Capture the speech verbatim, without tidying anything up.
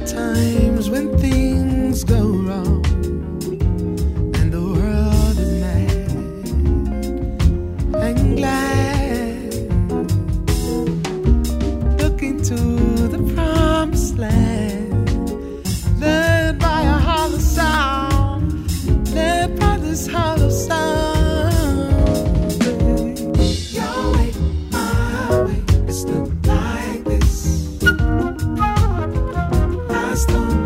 times when things go wrong and the world is mad and glad, looking to the promised land, led by a hollow sound, led by this hollow sound. Your way, my way, it's not like this. I don't